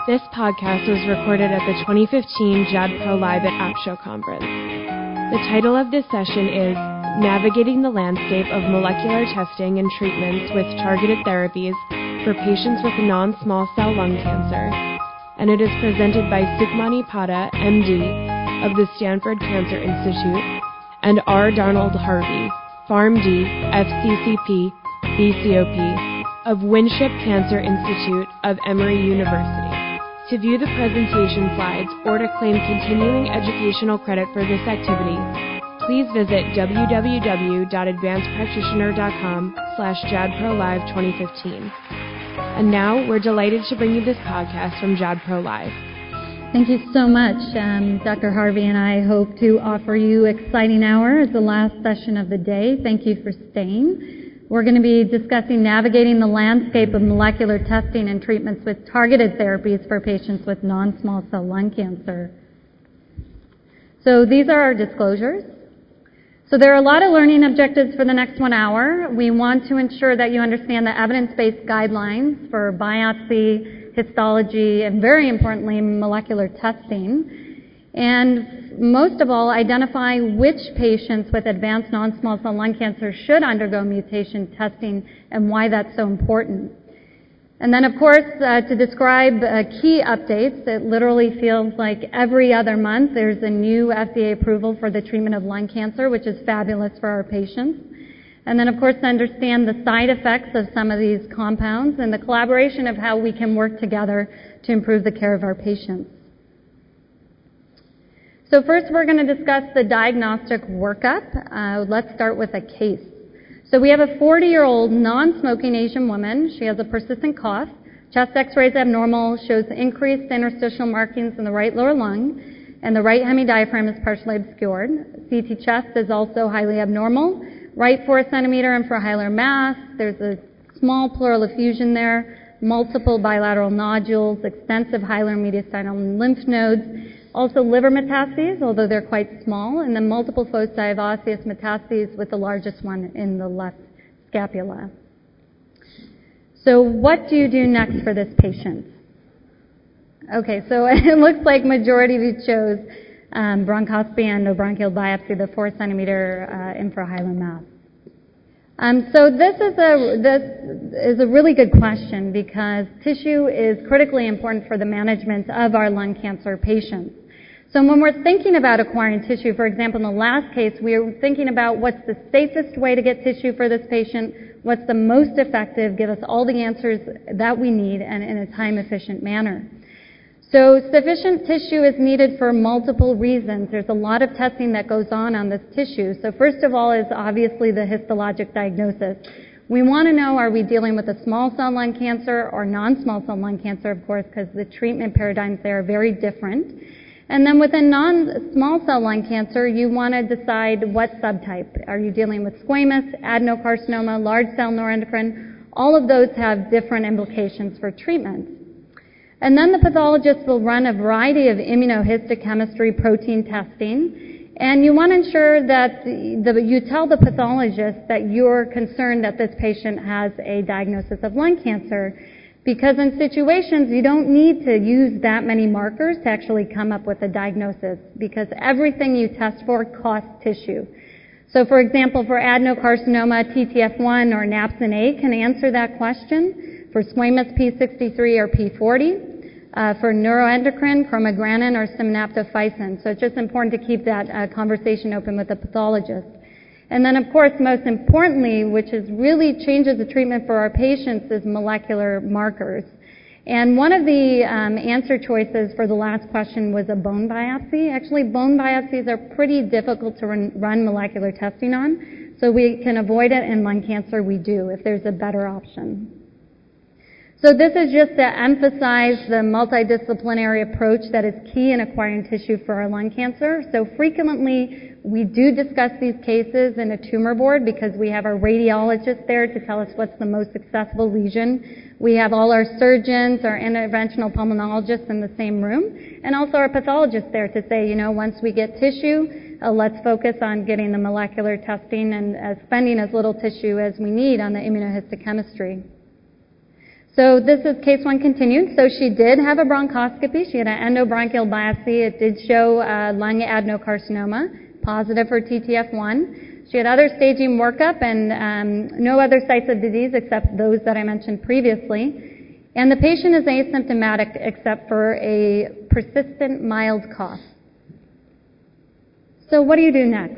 This podcast was recorded at the 2015 JADPro Live at AppShow Conference. The title of this session is Navigating the Landscape of Molecular Testing and Treatments with Targeted Therapies for Patients with Non-Small Cell Lung Cancer, and it is presented by Sukhmani Pada, MD, of the Stanford Cancer Institute, and R. Donald Harvey, PharmD, FCCP, BCOP, of Winship Cancer Institute of Emory University. To view the presentation slides or to claim continuing educational credit for this activity, please visit www.advancedpractitioner.com/JADProLive2015. And now, we're delighted to bring you this podcast from JADPro Live. Thank you so much. Dr. Harvey and I hope to offer you an exciting hour as the last session of the day. Thank you for staying. We're going to be discussing navigating the landscape of molecular testing and treatments with targeted therapies for patients with non-small cell lung cancer. So these are our disclosures. So there are a lot of learning objectives for the next 1 hour. We want to ensure that you understand the evidence-based guidelines for biopsy, histology, and very importantly, molecular testing. And most of all, identify which patients with advanced non-small cell lung cancer should undergo mutation testing and why that's so important. And then, of course, to describe key updates, it literally feels like every other month there's a new FDA approval for the treatment of lung cancer, which is fabulous for our patients. And then, of course, to understand the side effects of some of these compounds and the collaboration of how we can work together to improve the care of our patients. So first we're going to discuss the diagnostic workup. Let's start with a case. So we have a 40-year-old non-smoking Asian woman. She has a persistent cough. Chest x-rays abnormal, shows increased interstitial markings in the right lower lung, and the right hemidiaphragm is partially obscured. CT chest is also highly abnormal. Right 4 centimeter infrahilar mass. There's a small pleural effusion there, multiple bilateral nodules, extensive hilar mediastinal lymph nodes, also liver metastases, although they're quite small, and then multiple foci of osseous metastases with the largest one in the left scapula. So what do you do next for this patient? Okay, so it looks like majority of you chose bronchoscopy and endobronchial biopsy, the 4 centimeter infrahilar mass. So this is a really good question because tissue is critically important for the management of our lung cancer patients. So when we're thinking about acquiring tissue, for example, in the last case, we were thinking about what's the safest way to get tissue for this patient, what's the most effective, give us all the answers that we need and in a time-efficient manner. So sufficient tissue is needed for multiple reasons. There's a lot of testing that goes on this tissue. So first of all is obviously the histologic diagnosis. We want to know, are we dealing with a small cell lung cancer or non-small cell lung cancer, of course, because the treatment paradigms there are very different. And then within non-small cell lung cancer, you want to decide what subtype. Are you dealing with squamous, adenocarcinoma, large cell neuroendocrine? All of those have different implications for treatment. And then the pathologist will run a variety of immunohistochemistry protein testing. And you want to ensure that you tell the pathologist that you're concerned that this patient has a diagnosis of lung cancer, because in situations you don't need to use that many markers to actually come up with a diagnosis, because everything you test for costs tissue. So for example, for adenocarcinoma, TTF1 or napsin-A can answer that question. For squamous, P63 or P40. For neuroendocrine, chromogranin or synaptophysin. So it's just important to keep that conversation open with the pathologist. And then, of course, most importantly, which is really changes the treatment for our patients, is molecular markers. And one of the answer choices for the last question was a bone biopsy. Actually, bone biopsies are pretty difficult to run molecular testing on, so we can avoid it. In lung cancer, we do, if there's a better option. So this is just to emphasize the multidisciplinary approach that is key in acquiring tissue for our lung cancer. So frequently, we do discuss these cases in a tumor board because we have our radiologist there to tell us what's the most accessible lesion. We have all our surgeons, our interventional pulmonologists in the same room, and also our pathologists there to say, once we get tissue, let's focus on getting the molecular testing and spending as little tissue as we need on the immunohistochemistry. So this is case 1 continued. So she did have a bronchoscopy. She had an endobronchial biopsy. It did show lung adenocarcinoma, positive for TTF1. She had other staging workup and no other sites of disease except those that I mentioned previously. And the patient is asymptomatic except for a persistent mild cough. So what do you do next?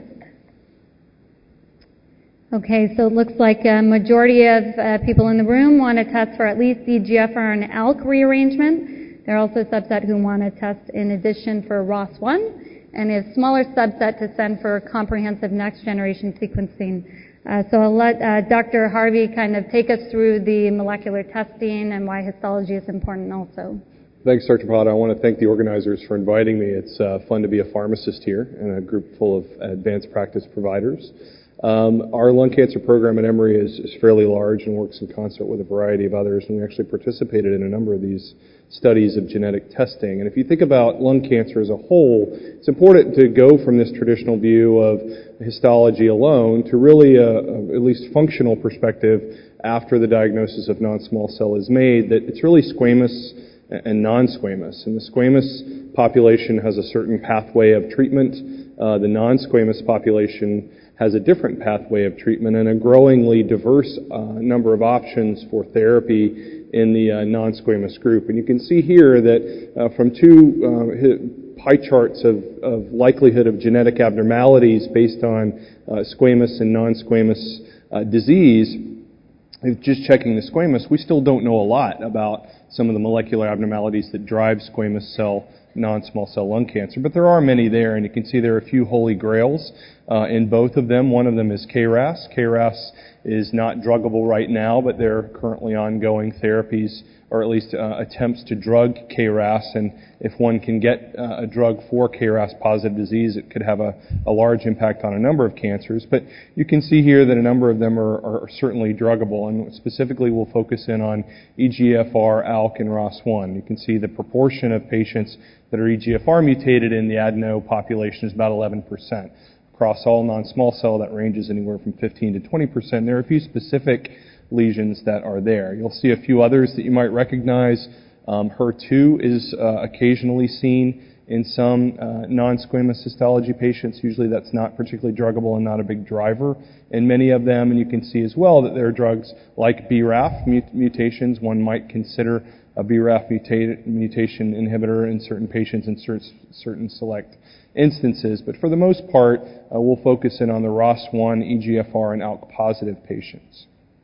Okay, so it looks like a majority of people in the room want to test for at least EGFR and ALK rearrangement. There are also a subset who want to test in addition for ROS1, and a smaller subset to send for comprehensive next-generation sequencing. So I'll let Dr. Harvey kind of take us through the molecular testing and why histology is important also. Thanks, Dr. Potta. I want to thank the organizers for inviting me. It's fun to be a pharmacist here in a group full of advanced practice providers. Our lung cancer program at Emory is fairly large and works in concert with a variety of others, and we actually participated in a number of these studies of genetic testing. And if you think about lung cancer as a whole, it's important to go from this traditional view of histology alone to really at least functional perspective after the diagnosis of non-small cell is made, that it's really squamous and non-squamous. And the squamous population has a certain pathway of treatment. The non-squamous population has a different pathway of treatment and a growingly diverse number of options for therapy in the non-squamous group. And you can see here that from two pie charts of likelihood of genetic abnormalities based on squamous and non-squamous disease, just checking the squamous, we still don't know a lot about some of the molecular abnormalities that drive squamous cell non-small cell lung cancer, but there are many there, and you can see there are a few holy grails in both of them. One of them is KRAS. KRAS is not druggable right now, but there are currently ongoing therapies, or at least attempts to drug KRAS, and if one can get a drug for KRAS-positive disease, it could have a large impact on a number of cancers. But you can see here that a number of them are certainly druggable, and specifically we'll focus in on EGFR, ALK, and ROS1. You can see the proportion of patients that are EGFR mutated in the adeno population is about 11%. Across all non-small cell, that ranges anywhere from 15 to 20%. There are a few specific lesions that are there. You'll see a few others that you might recognize. HER2 is occasionally seen in some non-squamous histology patients. Usually that's not particularly druggable and not a big driver in many of them. And you can see as well that there are drugs like BRAF mutations. One might consider a BRAF mutation inhibitor in certain patients in certain select instances. But for the most part, we'll focus in on the ROS1, EGFR, and ALK positive patients.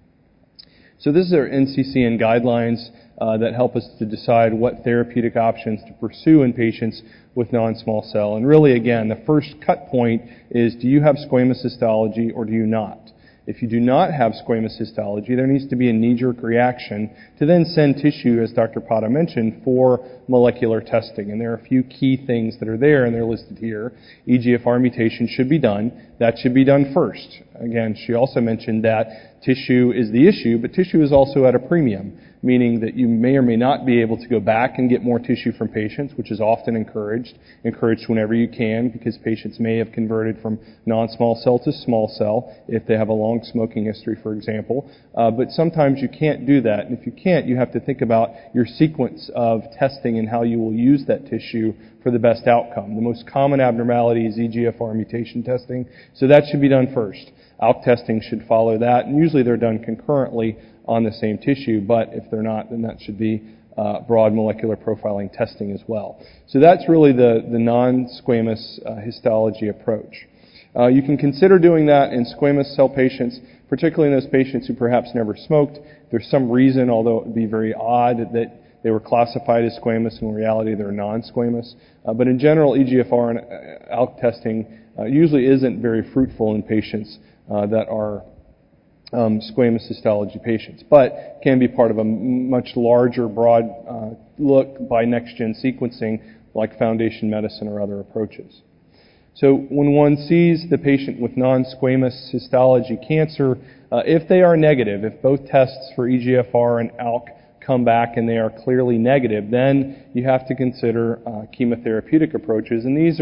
So this is our NCCN guidelines that help us to decide what therapeutic options to pursue in patients with non-small cell. And really, again, the first cut point is, do you have squamous histology or do you not? If you do not have squamous histology, there needs to be a knee-jerk reaction to then send tissue, as Dr. Potta mentioned, for molecular testing. And there are a few key things that are there, and they're listed here. EGFR mutation should be done. That should be done first. Again, she also mentioned that tissue is the issue, but tissue is also at a premium, meaning that you may or may not be able to go back and get more tissue from patients, which is often encouraged whenever you can, because patients may have converted from non-small cell to small cell if they have a long smoking history, for example. But sometimes you can't do that. And if you can't, you have to think about your sequence of testing and how you will use that tissue for the best outcome. The most common abnormality is EGFR mutation testing, so that should be done first. ALK testing should follow that, and usually they're done concurrently on the same tissue, but if they're not, then that should be broad molecular profiling testing as well. So that's really the non-squamous histology approach. You can consider doing that in squamous cell patients, particularly in those patients who perhaps never smoked. There's some reason, although it would be very odd, that they were classified as squamous, and in reality they're non-squamous. But in general, EGFR and ALK testing usually isn't very fruitful in patients that are squamous histology patients, but can be part of a much larger, broad look by next-gen sequencing like Foundation Medicine or other approaches. So when one sees the patient with non-squamous histology cancer, if they are negative, if both tests for EGFR and ALK come back and they are clearly negative, then you have to consider chemotherapeutic approaches. And these are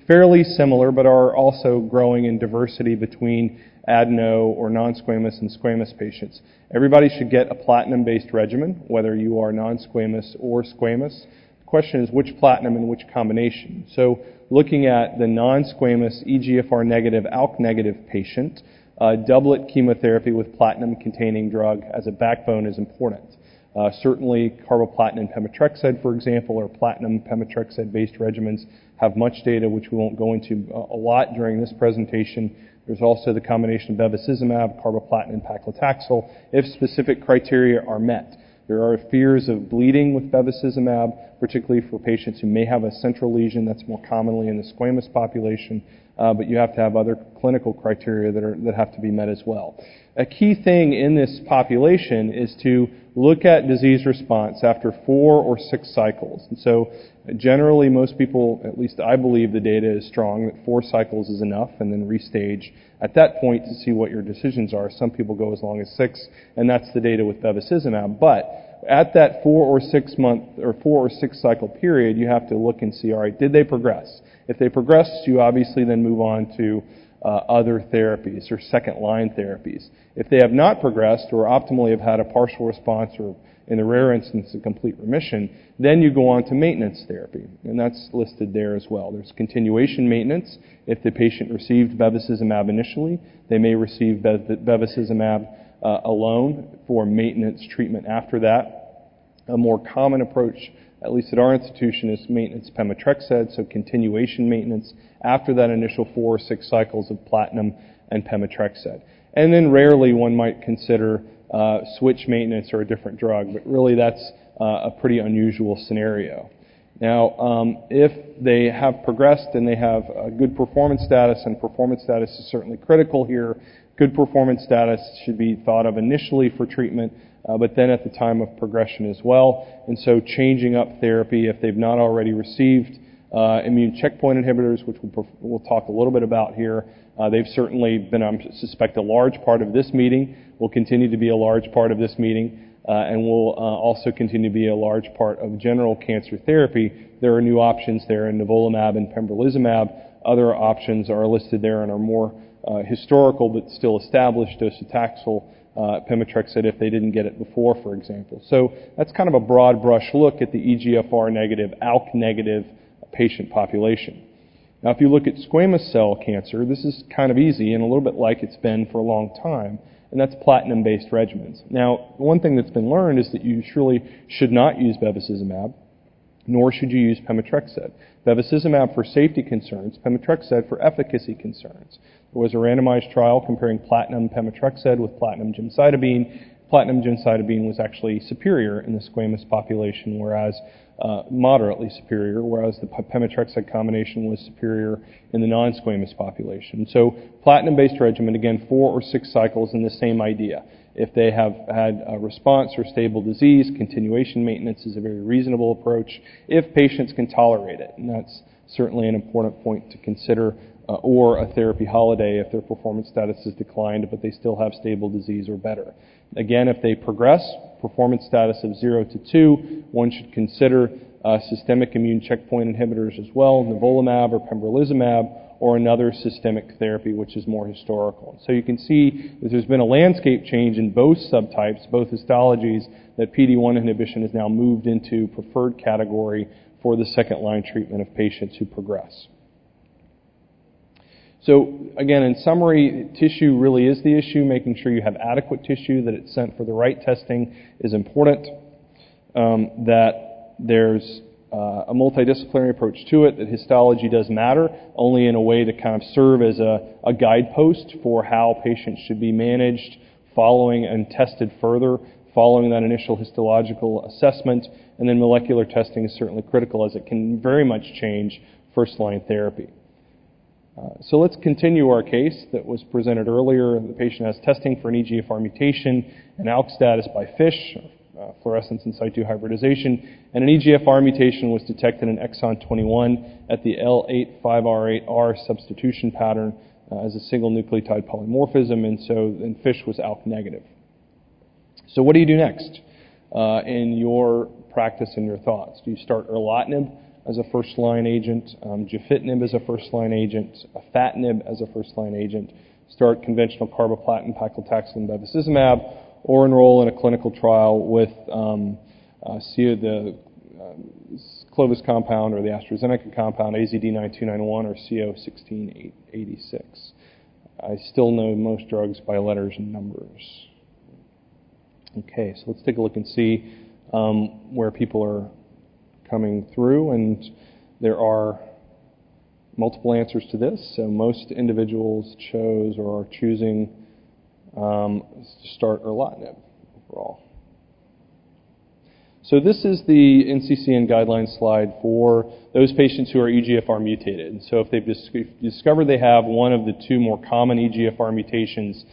fairly similar, but are also growing in diversity between adeno or non-squamous and squamous patients. Everybody should get a platinum-based regimen, whether you are non-squamous or squamous. The question is which platinum and which combination. So looking at the non-squamous EGFR negative, ALK negative patient, doublet chemotherapy with platinum-containing drug as a backbone is important. Certainly, carboplatin and pemetrexed, for example, or platinum pemetrexed-based regimens have much data, which we won't go into a lot during this presentation. There's also the combination of bevacizumab, carboplatin, and paclitaxel, if specific criteria are met. There are fears of bleeding with bevacizumab, particularly for patients who may have a central lesion. That's more commonly in the squamous population, but you have to have other clinical criteria that have to be met as well. A key thing in this population is to look at disease response after 4 or 6 cycles. And so generally most people, at least I believe the data is strong, that 4 cycles is enough, and then restage at that point to see what your decisions are. Some people go as long as 6, and that's the data with bevacizumab. But at that 4 or 6 month or 4 or 6 cycle period, you have to look and see, all right, did they progress? If they progress, you obviously then move on to other therapies or second-line therapies. If they have not progressed or optimally have had a partial response or, in the rare instance, a complete remission, then you go on to maintenance therapy, and that's listed there as well. There's continuation maintenance. If the patient received bevacizumab initially, they may receive bevacizumab alone for maintenance treatment after that. A more common approach, at least at our institution, is maintenance pemetrexed, so continuation maintenance after that initial 4 or 6 cycles of platinum and pemetrexed. And then rarely one might consider switch maintenance or a different drug, but really that's a pretty unusual scenario. Now, if they have progressed and they have a good performance status, and performance status is certainly critical here, good performance status should be thought of initially for treatment, but then at the time of progression as well. And so changing up therapy if they've not already received immune checkpoint inhibitors, which we'll talk a little bit about here. They've certainly been, I suspect, a large part of this meeting, will continue to be a large part of this meeting, and will also continue to be a large part of general cancer therapy. There are new options there in nivolumab and pembrolizumab. Other options are listed there and are more historical but still established, docetaxel, pemetrexed if they didn't get it before, for example. So that's kind of a broad brush look at the EGFR negative, ALK negative patient population. Now, if you look at squamous cell cancer, this is kind of easy and a little bit like it's been for a long time, and that's platinum-based regimens. Now, one thing that's been learned is that you surely should not use bevacizumab, nor should you use pemetrexed. Bevacizumab for safety concerns, pemetrexed for efficacy concerns. There was a randomized trial comparing platinum pemetrexed with platinum gemcitabine. Platinum gemcitabine was actually superior in the squamous population, whereas moderately superior, whereas the pemetrexed combination was superior in the non-squamous population. So platinum-based regimen, again, 4 or 6 cycles, and the same idea. If they have had a response or stable disease, continuation maintenance is a very reasonable approach if patients can tolerate it, and that's certainly an important point to consider, or a therapy holiday if their performance status has declined but they still have stable disease or better. Again, if they progress, performance status of 0 to 2, one should consider systemic immune checkpoint inhibitors as well, nivolumab or pembrolizumab, or another systemic therapy which is more historical. So you can see that there's been a landscape change in both subtypes, both histologies, that PD-1 inhibition has now moved into preferred category for the second-line treatment of patients who progress. So again, in summary, tissue really is the issue. Making sure you have adequate tissue, that it's sent for the right testing is important, that there's a multidisciplinary approach to it, that histology does matter, only in a way to kind of serve as a guidepost for how patients should be managed following and tested further following that initial histological assessment. And then molecular testing is certainly critical, as it can very much change first-line therapy. So let's continue our case that was presented earlier. The patient has testing for an EGFR mutation, an ALK status by FISH, fluorescence in situ hybridization, and an EGFR mutation was detected in exon 21 at the L858R substitution pattern as a single nucleotide polymorphism, and FISH was ALK negative. So what do you do next in your practice and your thoughts? Do you start erlotinib as a first-line agent, gefitinib as a first-line agent, afatinib as a first-line agent, start conventional carboplatin, paclitaxel, bevacizumab, or enroll in a clinical trial with the Clovis compound or the AstraZeneca compound, AZD9291 or CO1686. I still know most drugs by letters and numbers. Okay, so let's take a look and see where people are coming through, and there are multiple answers to this. So most individuals chose or are choosing to start erlotinib overall. So this is the NCCN guideline slide for those patients who are EGFR mutated. So if they've discovered they have one of the two more common EGFR mutations,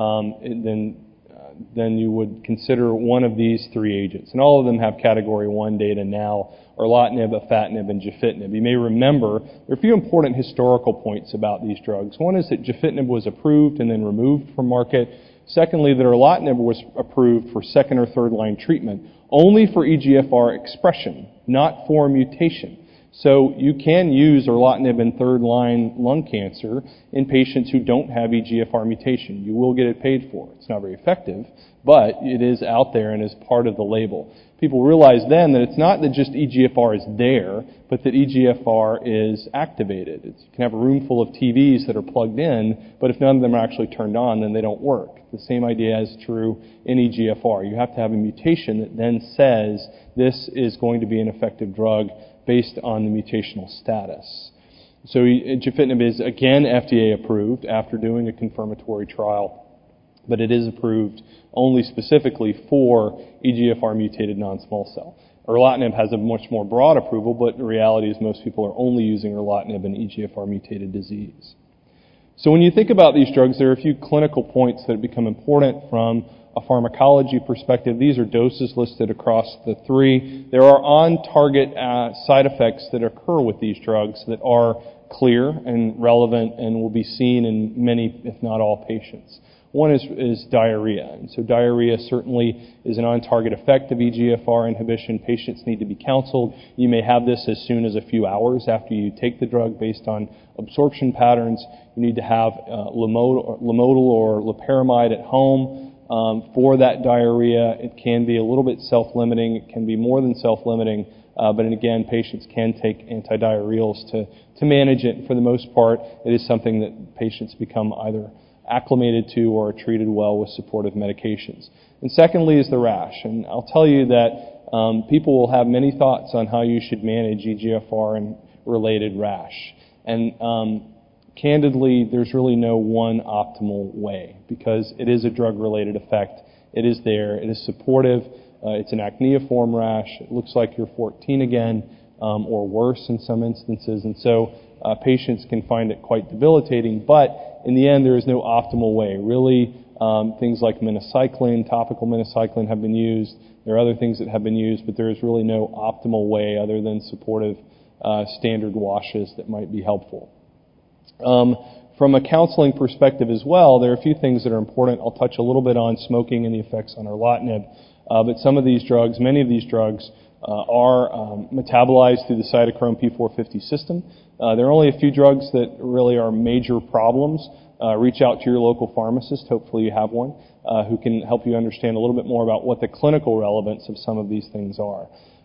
then you would consider one of these three agents. And all of them have Category 1 data now, erlotinib, afatinib, and gefitinib. You may remember there are a few important historical points about these drugs. One is that gefitinib was approved and then removed from market. Secondly, that erlotinib was approved for second or third line treatment only for EGFR expression, not for mutation. So you can use erlotinib in third-line lung cancer in patients who don't have EGFR mutation. You will get it paid for. It's not very effective, but it is out there and is part of the label. People realize then that it's not that just EGFR is there, but that EGFR is activated. You can have a room full of TVs that are plugged in, but if none of them are actually turned on, then they don't work. The same idea is true in EGFR. You have to have a mutation that then says this is going to be an effective drug based on the mutational status. So gefitinib is, again, FDA approved after doing a confirmatory trial, but it is approved only specifically for EGFR mutated non-small cell. Erlotinib has a much more broad approval, but the reality is most people are only using erlotinib in EGFR mutated disease. So when you think about these drugs, there are a few clinical points that become important from a pharmacology perspective. These are doses listed across the three. There are on-target side effects that occur with these drugs that are clear and relevant and will be seen in many, if not all, patients. One is diarrhea. And so diarrhea certainly is an on-target effect of EGFR inhibition. Patients need to be counseled. You may have this as soon as a few hours after you take the drug based on absorption patterns. You need to have Lomotil or loperamide at home for that diarrhea. It can be a little bit self-limiting. It can be more than self-limiting. But again, patients can take antidiarrheals to manage it. For the most part, it is something that patients become either acclimated to or are treated well with supportive medications. And secondly is the rash. And I'll tell you that people will have many thoughts on how you should manage EGFR and related rash. And candidly, there's really no one optimal way because it is a drug-related effect. It is there. It is supportive. It's an acneiform rash. It looks like you're 14 again or worse in some instances. And so patients can find it quite debilitating. But in the end, there is no optimal way. Really, things like minocycline, topical minocycline have been used. There are other things that have been used, but there is really no optimal way other than supportive standard washes that might be helpful. From a counseling perspective as well, there are a few things that are important. I'll touch a little bit on smoking and the effects on erlotinib. But some of these drugs, many of these drugs, are metabolized through the cytochrome P450 system. There are only a few drugs that really are major problems. Reach out to your local pharmacist, hopefully you have one, who can help you understand a little bit more about what the clinical relevance of some of these things are.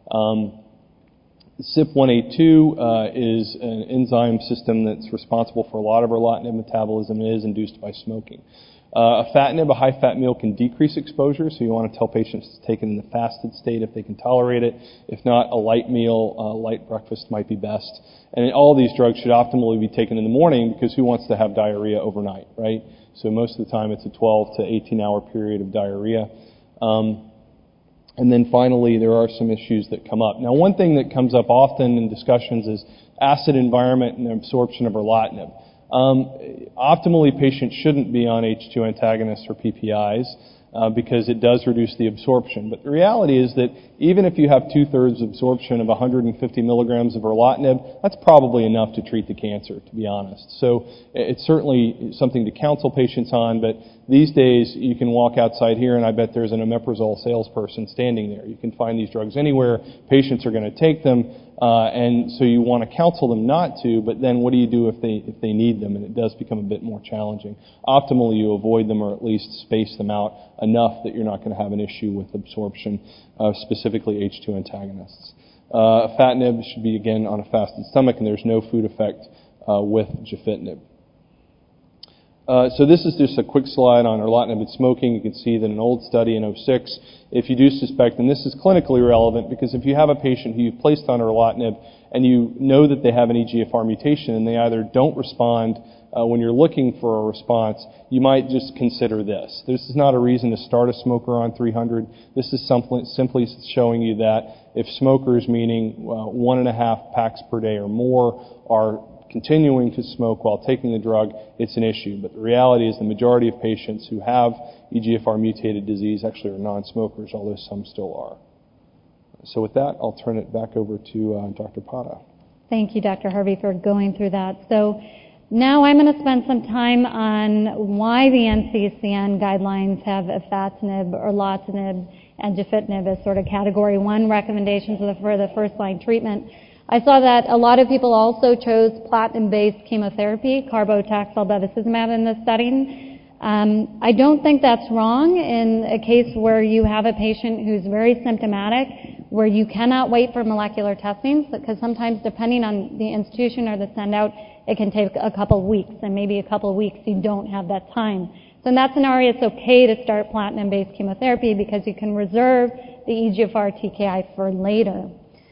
CYP1A2 is an enzyme system that's responsible for a lot of erlotinib metabolism and is induced by smoking. Afatinib, a high-fat meal, can decrease exposure, so you want to tell patients to take it in the fasted state if they can tolerate it. If not, a light meal, a light breakfast might be best. And all these drugs should optimally be taken in the morning because who wants to have diarrhea overnight, right? So most of the time it's a 12 to 18-hour period of diarrhea. And then finally, there are some issues that come up. Now, one thing that comes up often in discussions is acid environment and absorption of erlotinib. Optimally, patients shouldn't be on H2 antagonists or PPIs because it does reduce the absorption. But the reality is that even if you have 2/3 absorption of 150 milligrams of erlotinib, that's probably enough to treat the cancer, to be honest. So it's certainly something to counsel patients on, but these days you can walk outside here and I bet there's an omeprazole salesperson standing there. You can find these drugs anywhere. Patients are going to take them. And so you want to counsel them not to, but then what do you do if they need them? And it does become a bit more challenging. Optimally, you avoid them or at least space them out enough that you're not going to have an issue with absorption, specifically H2 antagonists. Afatinib should be, again, on a fasted stomach, and there's no food effect with gefitinib. So this is just a quick slide on erlotinib and smoking. You can see that in an old study in 2006, if you do suspect, and this is clinically relevant because if you have a patient who you've placed on erlotinib and you know that they have an EGFR mutation and they either don't respond when you're looking for a response, you might just consider this. This is not a reason to start a smoker on 300. This is simply showing you that if smokers, meaning 1.5 packs per day or more, are continuing to smoke while taking the drug, it's an issue. But the reality is the majority of patients who have EGFR mutated disease actually are non-smokers, although some still are. So with that, I'll turn it back over to Dr. Pata. Thank you, Dr. Harvey, for going through that. So now I'm going to spend some time on why the NCCN guidelines have afatinib, erlotinib, and gefitinib as sort of category 1 recommendations for the first-line treatment. I saw that a lot of people also chose platinum-based chemotherapy, carbotaxol, bevacizumab in this setting. I don't think that's wrong in a case where you have a patient who's very symptomatic, where you cannot wait for molecular testing, because sometimes depending on the institution or the send-out, it can take a couple of weeks, and maybe a couple of weeks you don't have that time. So in that scenario, it's okay to start platinum-based chemotherapy because you can reserve the EGFR TKI for later.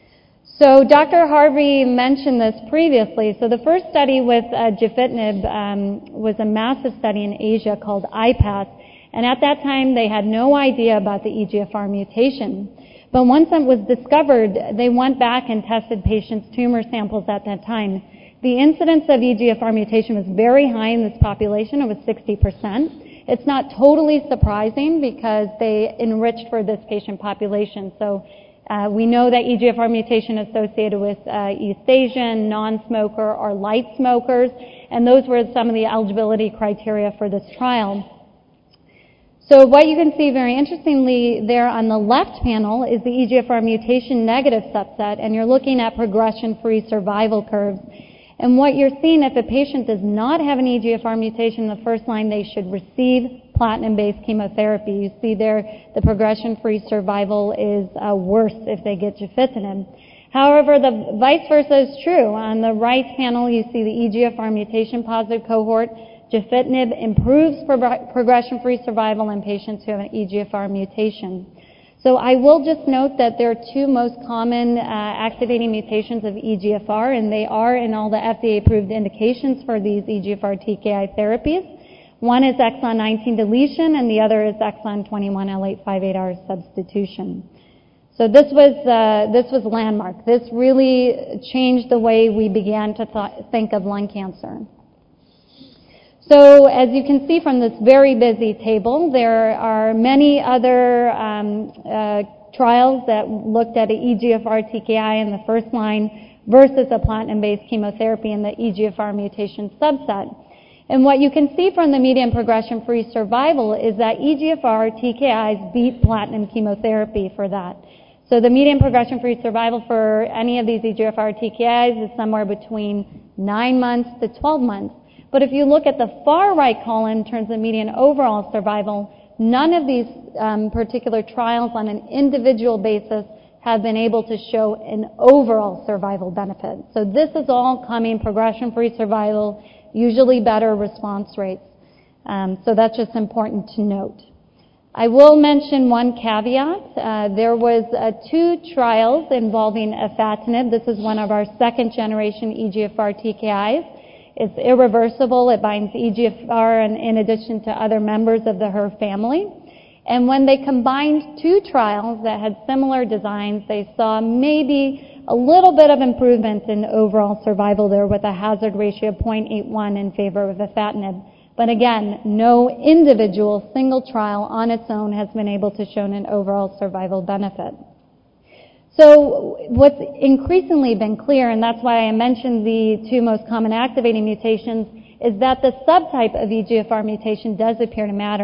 So Dr. Harvey mentioned this previously. So the first study with gefitinib was a massive study in Asia called IPAS, and at that time they had no idea about the EGFR mutation. But once it was discovered, they went back and tested patients' tumor samples at that time. The incidence of EGFR mutation was very high in this population. It was 60%. It's not totally surprising because they enriched for this patient population. So we know that EGFR mutation is associated with East Asian, non-smoker, or light smokers, and those were some of the eligibility criteria for this trial. So what you can see very interestingly there on the left panel is the EGFR mutation negative subset, and you're looking at progression-free survival curves. And what you're seeing, if a patient does not have an EGFR mutation in the first line, they should receive platinum-based chemotherapy. You see there the progression-free survival is worse if they get gefitinib. However, the vice versa is true. On the right panel, you see the EGFR mutation-positive cohort. Gefitinib improves progression-free survival in patients who have an EGFR mutation. So I will just note that there are two most common activating mutations of EGFR, and they are in all the FDA-approved indications for these EGFR TKI therapies. One is exon 19 deletion, and the other is exon 21 L858R substitution. So this was landmark. This really changed the way we began to think of lung cancer. So as you can see from this very busy table, there are many other trials that looked at an EGFR TKI in the first line versus a platinum-based chemotherapy in the EGFR mutation subset. And what you can see from the median progression-free survival is that EGFR TKIs beat platinum chemotherapy for that. So the median progression-free survival for any of these EGFR TKIs is somewhere between 9 months to 12 months. But if you look at the far right column in terms of median overall survival, none of these particular trials on an individual basis have been able to show an overall survival benefit. So this is all coming progression-free survival, usually better response rates. So that's just important to note. I will mention one caveat. There was 2 trials involving afatinib. This is one of our second-generation EGFR TKIs. It's irreversible. It binds EGFR in addition to other members of the HER family. And when they combined 2 trials that had similar designs, they saw maybe a little bit of improvement in overall survival there with a hazard ratio of 0.81 in favor of afatinib. But again, no individual single trial on its own has been able to show an overall survival benefit. So what's increasingly been clear, and that's why I mentioned the 2 most common activating mutations, is that the subtype of EGFR mutation does appear to matter.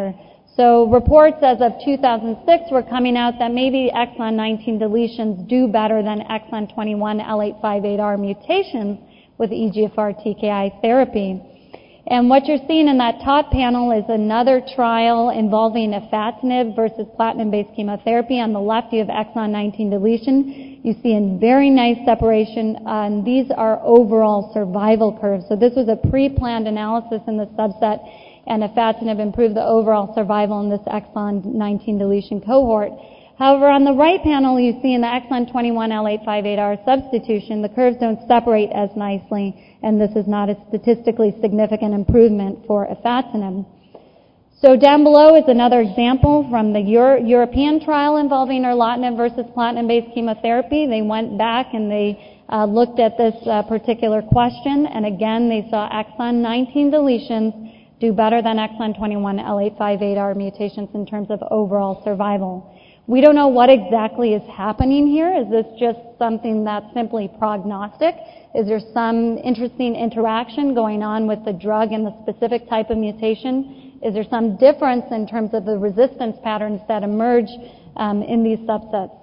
So reports as of 2006 were coming out that maybe exon 19 deletions do better than exon 21 L858R mutations with EGFR TKI therapy. And what you're seeing in that top panel is another trial involving afatinib versus platinum-based chemotherapy. On the left, you have exon 19 deletion. You see a very nice separation, and these are overall survival curves. So this was a pre-planned analysis in the subset, and afatinib improved the overall survival in this exon 19 deletion cohort. However, on the right panel, you see in the exon 21 L858R substitution, the curves don't separate as nicely, and this is not a statistically significant improvement for afatinib. So down below is another example from the European trial involving erlotinib versus platinum-based chemotherapy. They went back and they looked at this particular question, and again, they saw exon 19 deletions do better than exon 21 L858R mutations in terms of overall survival. We don't know what exactly is happening here. Is this just something that's simply prognostic? Is there some interesting interaction going on with the drug and the specific type of mutation? Is there some difference in terms of the resistance patterns that emerge in these subsets?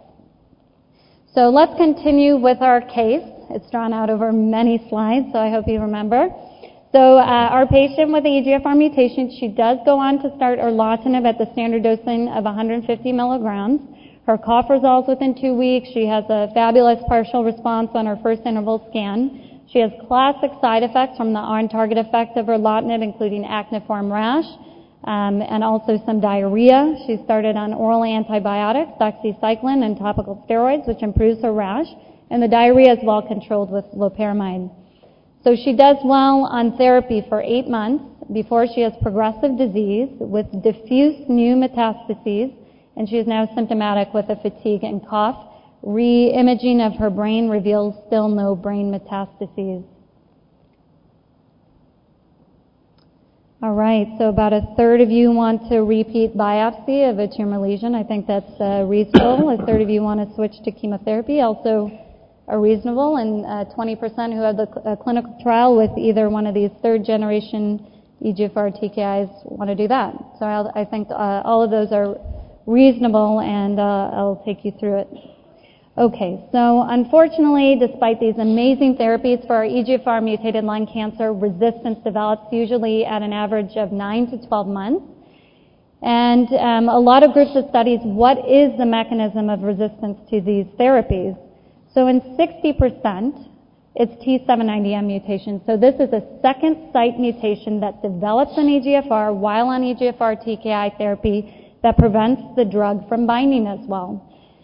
So let's continue with our case. It's drawn out over many slides, so I hope you remember. So our patient with the EGFR mutation, she does go on to start erlotinib at the standard dosing of 150 milligrams. Her cough resolves within 2 weeks. She has a fabulous partial response on her first interval scan. She has classic side effects from the on-target effect of erlotinib, including acneiform rash and also some diarrhea. She started on oral antibiotics, doxycycline, and topical steroids, which improves her rash. And the diarrhea is well controlled with loperamide. So she does well on therapy for 8 months before she has progressive disease with diffuse new metastases, and she is now symptomatic with a fatigue and cough. Re-imaging of her brain reveals still no brain metastases. All right, so about a third of you want to repeat biopsy of a tumor lesion. I think that's reasonable. A third of you want to switch to chemotherapy. Also are reasonable, and 20% who have the clinical trial with either one of these third-generation EGFR TKIs want to do that. So I think all of those are reasonable, and I'll take you through it. Okay, so unfortunately, despite these amazing therapies for our EGFR mutated lung cancer, resistance develops usually at an average of 9 to 12 months. And a lot of groups have studied what is the mechanism of resistance to these therapies. So in 60%, it's T790M mutation. So this is a second site mutation that develops in EGFR while on EGFR TKI therapy that prevents the drug from binding as well.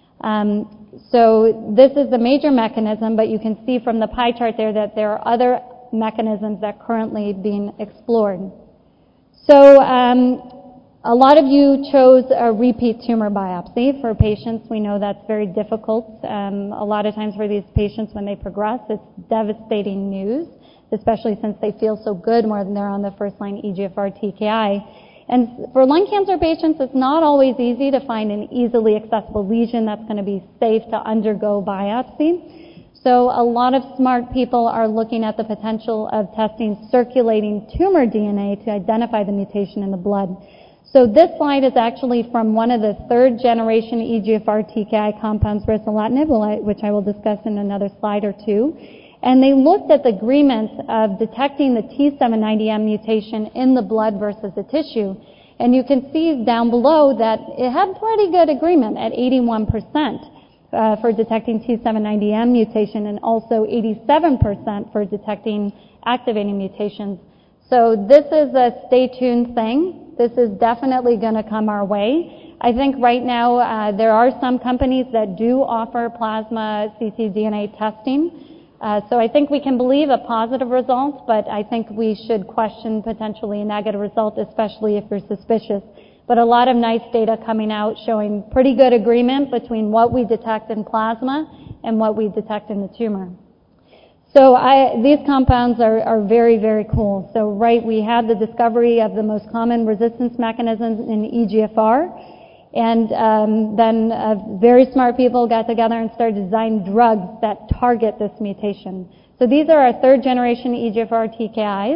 So this is the major mechanism, but you can see from the pie chart there that there are other mechanisms that are currently being explored. So a lot of you chose a repeat tumor biopsy for patients. We know that's very difficult. A lot of times for these patients, when they progress, it's devastating news, especially since they feel so good when they're on the first-line EGFR TKI. And for lung cancer patients, it's not always easy to find an easily accessible lesion that's going to be safe to undergo biopsy. So a lot of smart people are looking at the potential of testing circulating tumor DNA to identify the mutation in the blood. So this slide is actually from one of the third-generation EGFR TKI compounds, risolatinib, which I will discuss in another slide or two. And they looked at the agreement of detecting the T790M mutation in the blood versus the tissue. And you can see down below that it had pretty good agreement at 81% for detecting T790M mutation and also 87% for detecting activating mutations. So this is a stay tuned thing. This is definitely going to come our way. I think right now there are some companies that do offer plasma ctDNA testing. So I think we can believe a positive result, but I think we should question potentially a negative result, especially if you're suspicious. But a lot of nice data coming out showing pretty good agreement between what we detect in plasma and what we detect in the tumor. So these compounds are very, very cool. So we had the discovery of the most common resistance mechanisms in EGFR. And then very smart people got together and started designing drugs that target this mutation. So these are our third-generation EGFR TKIs.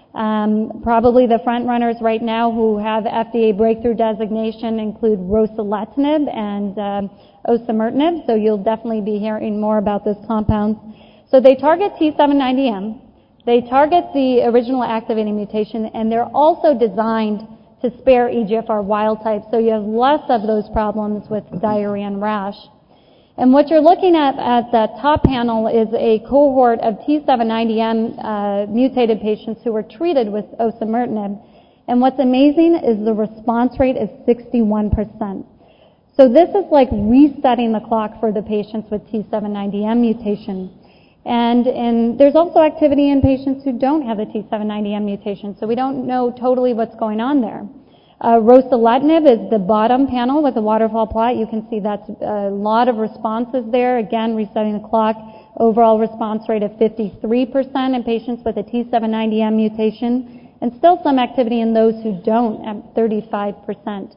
Probably the front runners right now who have FDA breakthrough designation include rosilatinib and osimertinib, so you'll definitely be hearing more about this compound. So they target T790M, they target the original activating mutation, and they're also designed to spare EGFR wild type, so you have less of those problems with diarrhea and rash. And what you're looking at that top panel is a cohort of T790M mutated patients who were treated with osimertinib. And what's amazing is the response rate is 61%. So this is like resetting the clock for the patients with T790M mutation. And there's also activity in patients who don't have the T790M mutation, so we don't know totally what's going on there. Rosilatinib is the bottom panel with a waterfall plot. You can see that's a lot of responses there. Again, resetting the clock. Overall response rate of 53% in patients with a T790M mutation, and still some activity in those who don't at 35%.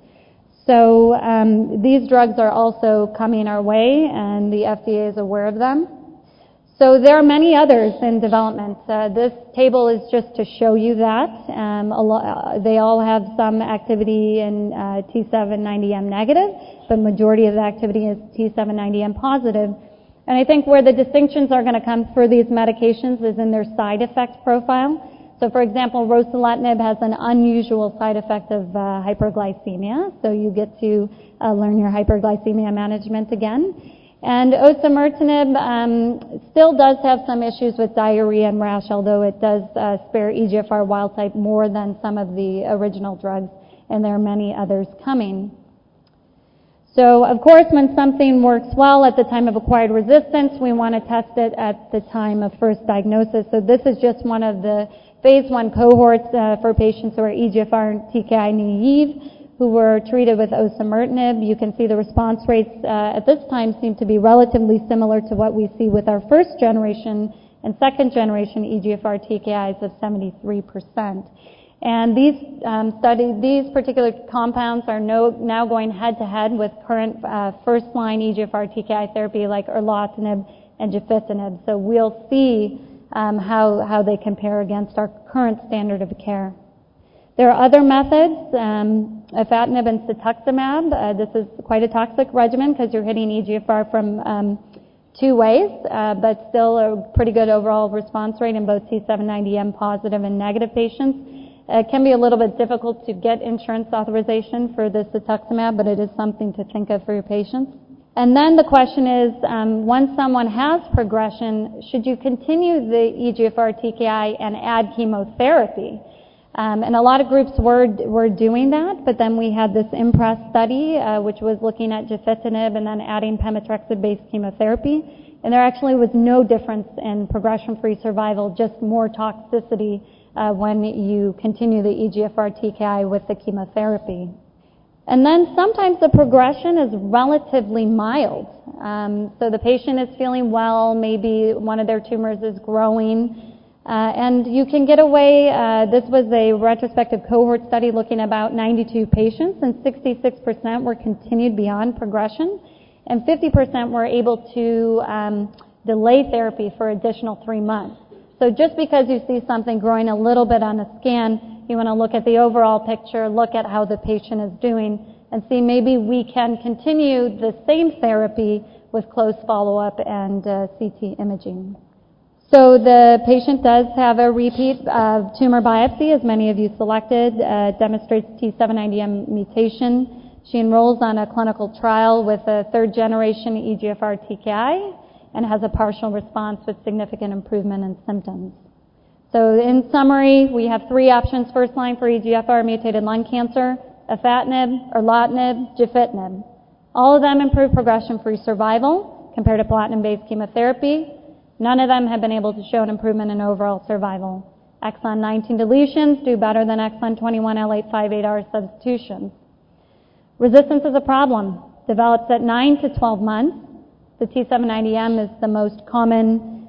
So these drugs are also coming our way, and the FDA is aware of them. So there are many others in development. This table is just to show you that. They all have some activity in T790M negative, but majority of the activity is T790M positive. And I think where the distinctions are going to come for these medications is in their side effect profile. So for example, rosilatinib has an unusual side effect of hyperglycemia, so you get to learn your hyperglycemia management again. And osimertinib still does have some issues with diarrhea and rash, although it does spare EGFR wild type more than some of the original drugs, and there are many others coming. So, of course, when something works well at the time of acquired resistance, we want to test it at the time of first diagnosis. So this is just one of the phase 1 cohorts for patients who are EGFR and TKI naive, who were treated with osimertinib. You can see the response rates at this time seem to be relatively similar to what we see with our first generation and second generation EGFR TKIs of 73%. And these particular compounds are now going head to head with current first line EGFR TKI therapy like erlotinib and gefitinib. So we'll see how they compare against our current standard of care. There are other methods, afatinib and cetuximab. This is quite a toxic regimen because you're hitting EGFR from two ways, but still a pretty good overall response rate in both T790M positive and negative patients. It can be a little bit difficult to get insurance authorization for the cetuximab, but it is something to think of for your patients. And then the question is, once someone has progression, should you continue the EGFR TKI and add chemotherapy? And a lot of groups were doing that, but then we had this IMPRESS study, which was looking at gefitinib and then adding pemetrexed-based chemotherapy. And there actually was no difference in progression-free survival, just more toxicity when you continue the EGFR TKI with the chemotherapy. And then sometimes the progression is relatively mild. So the patient is feeling well, maybe one of their tumors is growing, and you can get away. This was a retrospective cohort study looking at about 92 patients, and 66% were continued beyond progression, and 50% were able to delay therapy for additional 3 months. So just because you see something growing a little bit on a scan, you want to look at the overall picture, look at how the patient is doing, and see maybe we can continue the same therapy with close follow-up and CT imaging. So the patient does have a repeat of tumor biopsy, as many of you selected, demonstrates T790M mutation. She enrolls on a clinical trial with a third-generation EGFR TKI and has a partial response with significant improvement in symptoms. So in summary, we have 3 options first line for EGFR mutated lung cancer: afatinib, erlotinib, gefitinib. All of them improve progression-free survival compared to platinum-based chemotherapy. None of them have been able to show an improvement in overall survival. Exon 19 deletions do better than exon 21 L858R substitutions. Resistance is a problem. Develops at 9 to 12 months. The T790M is the most common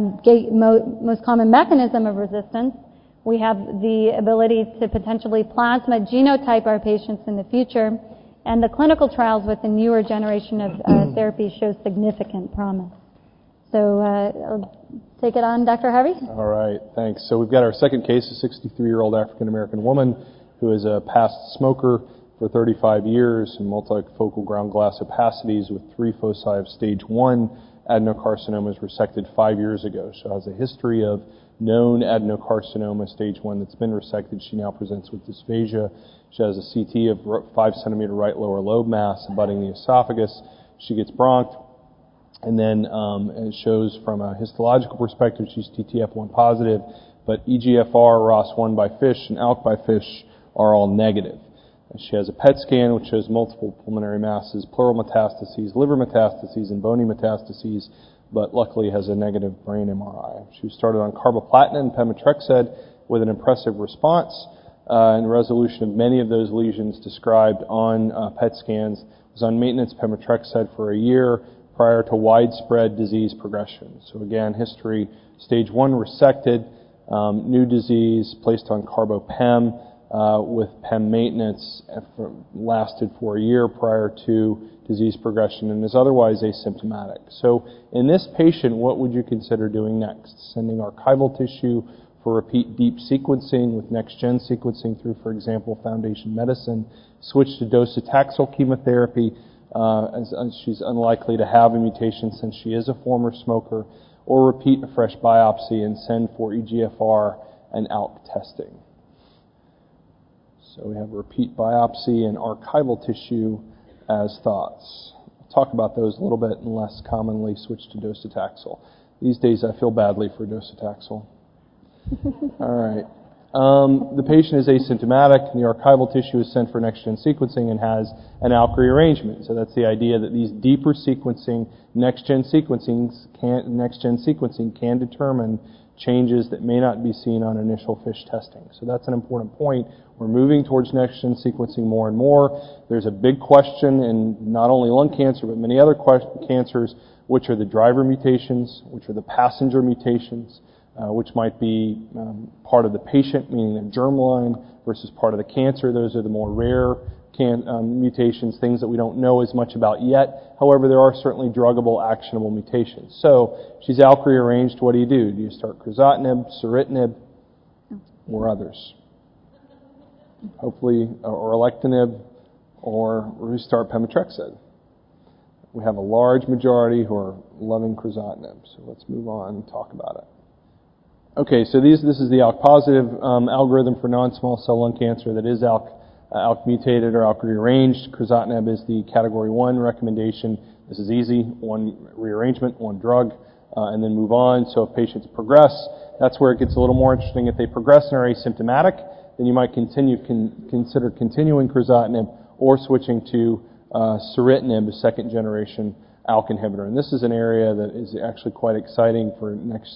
mechanism of resistance. We have the ability to potentially plasma genotype our patients in the future, and the clinical trials with the newer generation of therapy show significant promise. So Take it on, Dr. Harvey. All right, thanks. So we've got our second case, a 63-year-old African-American woman who is a past smoker for 35 years and multifocal ground glass opacities with 3 foci of stage 1 adenocarcinomas resected 5 years ago. She has a history of known adenocarcinoma stage 1 that's been resected. She now presents with dysphagia. She has a CT of 5 centimeter right lower lobe mass abutting the esophagus. She gets bronched. And then it shows from a histological perspective she's TTF1 positive, but EGFR, ROS1 by FISH, and ALK by FISH are all negative. And she has a PET scan which shows multiple pulmonary masses, pleural metastases, liver metastases, and bony metastases, but luckily has a negative brain MRI. She was started on carboplatin and pemetrexed with an impressive response, and resolution of many of those lesions described on PET scans. Was on maintenance pemetrexed for a year prior to widespread disease progression. So again, history, stage 1 resected, new disease, placed on carbopem with PEM maintenance, lasted for a year prior to disease progression and is otherwise asymptomatic. So in this patient, what would you consider doing next? Sending archival tissue for repeat deep sequencing with next-gen sequencing through, for example, Foundation Medicine, switch to docetaxel chemotherapy, as she's unlikely to have a mutation since she is a former smoker, or repeat a fresh biopsy and send for EGFR and ALK testing. So we have repeat biopsy and archival tissue as thoughts. I'll talk about those a little bit and less commonly switch to docetaxel. These days I feel badly for docetaxel. All right. The patient is asymptomatic, and the archival tissue is sent for next-gen sequencing and has an ALK rearrangement. So that's the idea that these deeper sequencing, next-gen sequencing can determine changes that may not be seen on initial FISH testing. So that's an important point. We're moving towards next-gen sequencing more and more. There's a big question in not only lung cancer, but many other cancers, which are the driver mutations, which are the passenger mutations, which might be part of the patient, meaning a germline, versus part of the cancer. Those are the more rare mutations, things that we don't know as much about yet. However, there are certainly druggable, actionable mutations. So she's ALK rearranged. What do? Do you start crizotinib, ceritinib, or others? Hopefully, or alectinib, or restart pemetrexed. We have a large majority who are loving crizotinib. So let's move on and talk about it. Okay, so this is the ALK positive algorithm for non-small cell lung cancer that is ALK mutated or ALK rearranged. Crizotinib is the category 1 recommendation. This is easy, 1 rearrangement, 1 drug, and then move on. So if patients progress, that's where it gets a little more interesting. If they progress and are asymptomatic, then you might consider continuing crizotinib or switching to ceritinib, a second generation ALK inhibitor. And this is an area that is actually quite exciting for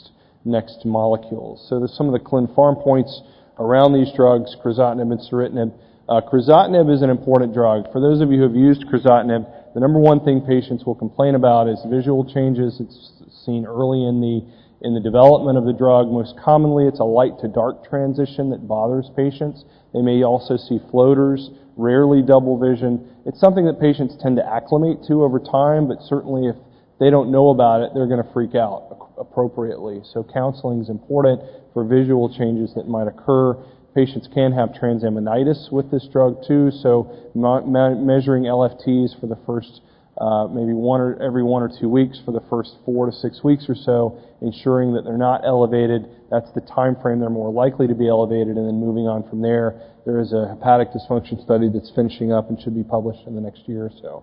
next molecules. So there's some of the ClinPharm points around these drugs, crizotinib and ceritinib. Crizotinib is an important drug. For those of you who have used crizotinib, the number one thing patients will complain about is visual changes. It's seen early in the development of the drug. Most commonly, it's a light to dark transition that bothers patients. They may also see floaters, rarely double vision. It's something that patients tend to acclimate to over time, but certainly if they don't know about it, they're going to freak out appropriately. So counseling is important for visual changes that might occur. Patients can have transaminitis with this drug too, so measuring LFTs for the first maybe every 1 or 2 weeks for the first 4 to 6 weeks or so, ensuring that they're not elevated. That's the time frame they're more likely to be elevated, and then moving on from there. There is a hepatic dysfunction study that's finishing up and should be published in the next year or so.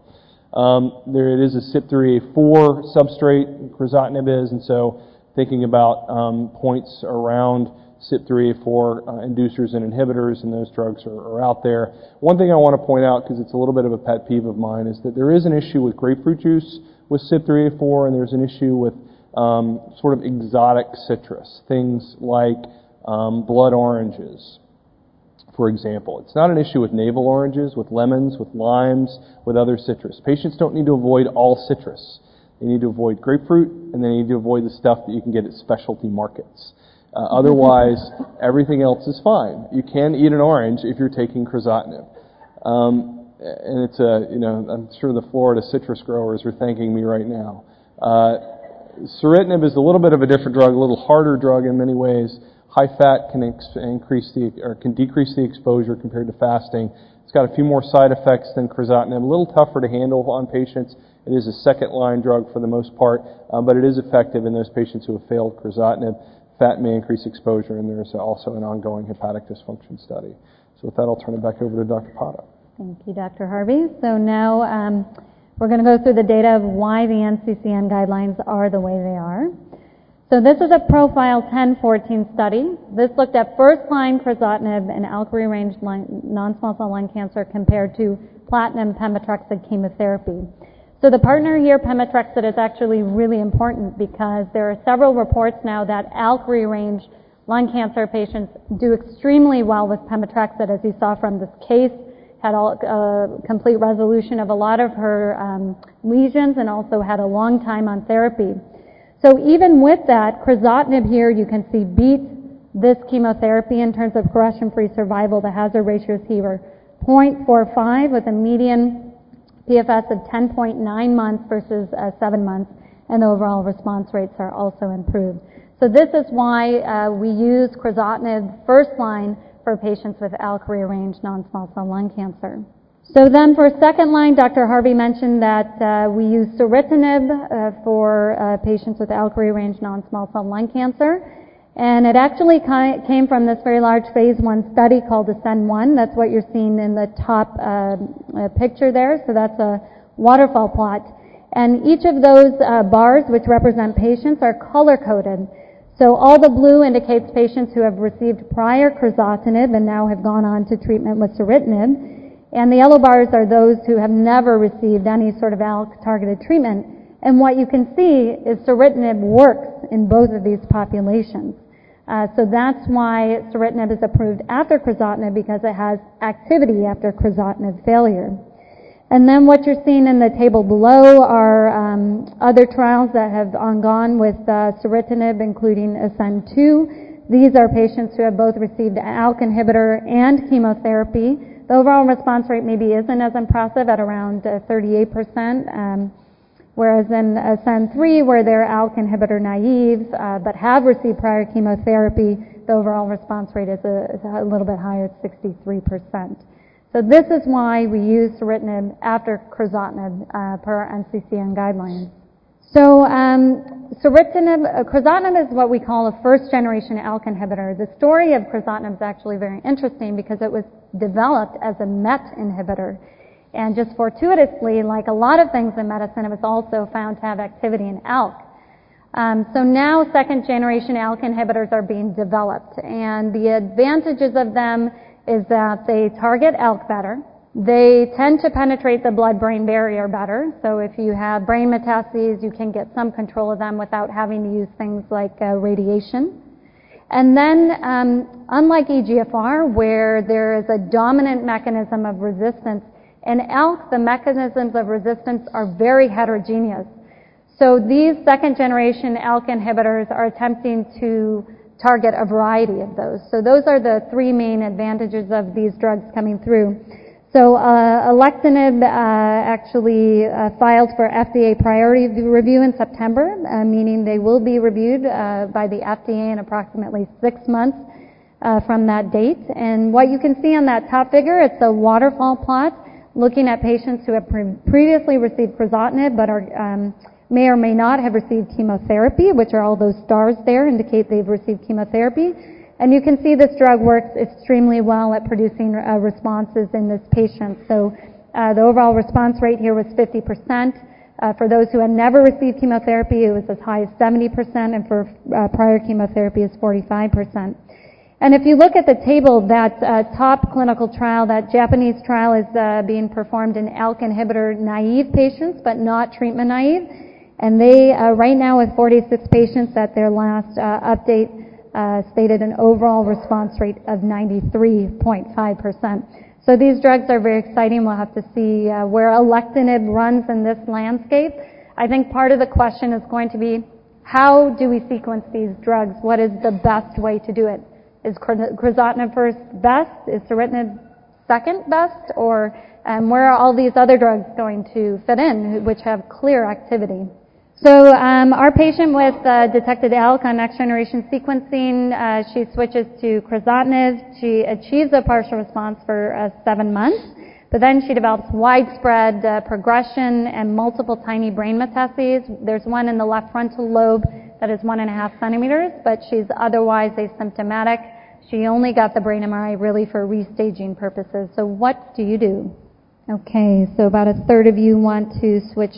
There it is a CYP3A4 substrate, crizotinib is, and so thinking about points around CYP3A4 inducers and inhibitors, and those drugs are out there. One thing I want to point out, because it's a little bit of a pet peeve of mine, is that there is an issue with grapefruit juice with CYP3A4, and there's an issue with sort of exotic citrus, things like blood oranges, for example. It's not an issue with navel oranges, with lemons, with limes, with other citrus. Patients don't need to avoid all citrus. They need to avoid grapefruit, and they need to avoid the stuff that you can get at specialty markets. Otherwise, everything else is fine. You can eat an orange if you're taking crizotinib. And it's I'm sure the Florida citrus growers are thanking me right now. Ceritinib is a little bit of a different drug, a little harder drug in many ways. High fat can decrease the exposure compared to fasting. It's got a few more side effects than crizotinib, a little tougher to handle on patients. It is a second-line drug for the most part, but it is effective in those patients who have failed crizotinib. Fat may increase exposure, and there's also an ongoing hepatic dysfunction study. So with that, I'll turn it back over to Dr. Pata. Thank you, Dr. Harvey. So now we're going to go through the data of why the NCCN guidelines are the way they are. So this is a Profile 1014 study. This looked at first-line crizotinib in ALK-rearranged non-small cell lung cancer compared to platinum pemetrexed chemotherapy. So the partner here, pemetrexed, is actually really important because there are several reports now that ALK-rearranged lung cancer patients do extremely well with pemetrexed, as you saw from this case, had complete resolution of a lot of her lesions and also had a long time on therapy. So even with that, crizotinib here, you can see beats this chemotherapy in terms of progression-free survival. The hazard ratios here are 0.45 with a median PFS of 10.9 months versus 7 months, and the overall response rates are also improved. So this is why we use crizotinib first line for patients with ALK-rearranged non-small cell lung cancer. So then for second line, Dr. Harvey mentioned that we use ceritinib for patients with ALK-rearranged non-small cell lung cancer. And it actually came from this very large phase 1 study called ASCEND-1. That's what you're seeing in the top picture there. So that's a waterfall plot. And each of those bars, which represent patients, are color-coded. So all the blue indicates patients who have received prior crizotinib and now have gone on to treatment with ceritinib. And the yellow bars are those who have never received any sort of ALK-targeted treatment. And what you can see is ceritinib works in both of these populations. So that's why ceritinib is approved after crizotinib, because it has activity after crizotinib failure. And then what you're seeing in the table below are other trials that have gone with ceritinib, including ASCEND-2. These are patients who have both received an ALK inhibitor and chemotherapy. The overall response rate maybe isn't as impressive at around 38%. Whereas in ASCEND-3, where they're ALK inhibitor naive but have received prior chemotherapy, the overall response rate is a little bit higher at 63%. So this is why we use ceritinib after crizotinib per our NCCN guidelines. So crizotinib is what we call a first-generation ALK inhibitor. The story of crizotinib is actually very interesting because it was developed as a MET inhibitor. And just fortuitously, like a lot of things in medicine, it was also found to have activity in ALK. So now second-generation ALK inhibitors are being developed. And the advantages of them is that they target ALK better. They tend to penetrate the blood-brain barrier better. So if you have brain metastases, you can get some control of them without having to use things like radiation. And then, unlike EGFR, where there is a dominant mechanism of resistance, in ALK, the mechanisms of resistance are very heterogeneous. So these second-generation ALK inhibitors are attempting to target a variety of those. So those are the three main advantages of these drugs coming through. So alectinib actually filed for FDA priority review in September, meaning they will be reviewed by the FDA in approximately 6 months from that date. And what you can see on that top figure, it's a waterfall plot looking at patients who have previously received crizotinib but are may or may not have received chemotherapy, which are all those stars there indicate they've received chemotherapy. And you can see this drug works extremely well at producing responses in this patient. So the overall response rate here was 50%. For those who had never received chemotherapy, it was as high as 70%, and for prior chemotherapy is 45%. And if you look at the table, that top clinical trial, that Japanese trial, is being performed in ALK inhibitor naive patients, but not treatment naive. And they, right now with 46 patients at their last update, stated an overall response rate of 93.5%. So these drugs are very exciting. We'll have to see where alectinib runs in this landscape. I think part of the question is going to be, how do we sequence these drugs? What is the best way to do it? Is crizotinib first best? Is ceritinib second best? Or where are all these other drugs going to fit in, which have clear activity? So our patient with detected ALK on next-generation sequencing, she switches to crizotinib. She achieves a partial response for 7 months, but then she develops widespread progression and multiple tiny brain metastases. There's one in the left frontal lobe that is 1.5 centimeters, but she's otherwise asymptomatic. She only got the brain MRI really for restaging purposes. So what do you do? Okay, so about a third of you want to switch,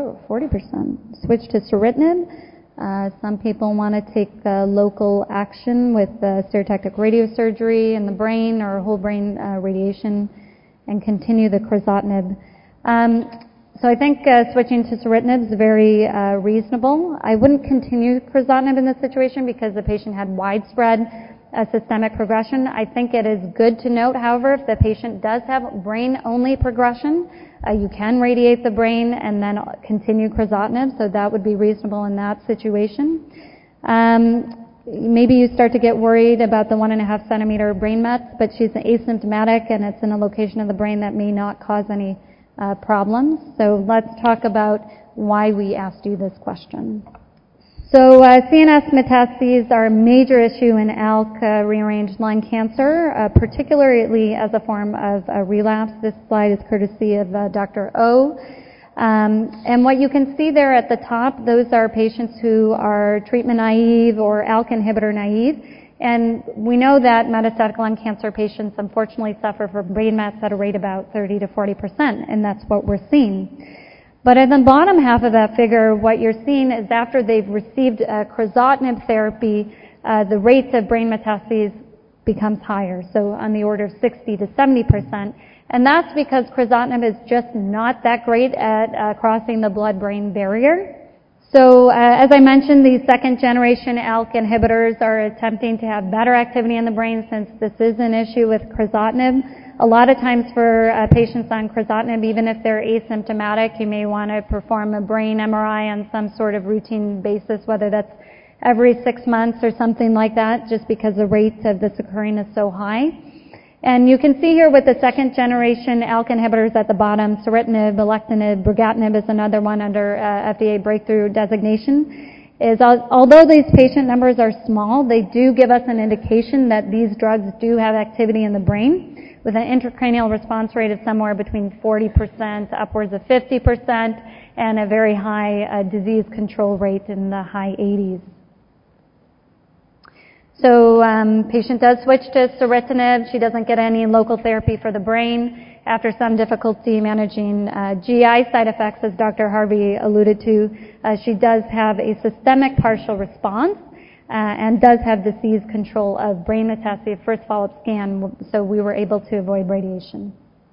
40%, switch to ceritinib. Some people want to take local action with stereotactic radiosurgery in the brain or whole brain radiation and continue the crizotinib. So I think switching to ceritinib is very reasonable. I wouldn't continue crizotinib in this situation because the patient had widespread systemic progression. I think it is good to note, however, if the patient does have brain-only progression, you can radiate the brain and then continue crizotinib, so that would be reasonable in that situation. Maybe you start to get worried about the 1.5 centimeter brain mets, but she's asymptomatic and it's in a location of the brain that may not cause any problems. So let's talk about why we asked you this question. So CNS metastases are a major issue in ALK rearranged lung cancer, particularly as a form of relapse. This slide is courtesy of Dr. O. And what you can see there at the top, those are patients who are treatment naive or ALK inhibitor naive. And we know that metastatic lung cancer patients unfortunately suffer from brain mets at a rate about 30 to 40%, and that's what we're seeing. But at the bottom half of that figure, what you're seeing is after they've received crizotinib therapy, the rates of brain metastases becomes higher, so on the order of 60 to 70%. And that's because crizotinib is just not that great at crossing the blood-brain barrier. So as I mentioned, these second-generation ALK inhibitors are attempting to have better activity in the brain since this is an issue with crizotinib. A lot of times for patients on crizotinib, even if they're asymptomatic, you may want to perform a brain MRI on some sort of routine basis, whether that's every 6 months or something like that, just because the rate of this occurring is so high. And you can see here with the second-generation ALK inhibitors at the bottom, ceritinib, alectinib, brigatinib is another one under FDA breakthrough designation, is although these patient numbers are small, they do give us an indication that these drugs do have activity in the brain, with an intracranial response rate of somewhere between 40% upwards of 50% and a very high disease control rate in the high 80s. So patient does switch to ceritinib. She doesn't get any local therapy for the brain. After some difficulty managing GI side effects, as Dr. Harvey alluded to, she does have a systemic partial response and does have disease control of brain metastases, first follow-up scan, so we were able to avoid radiation.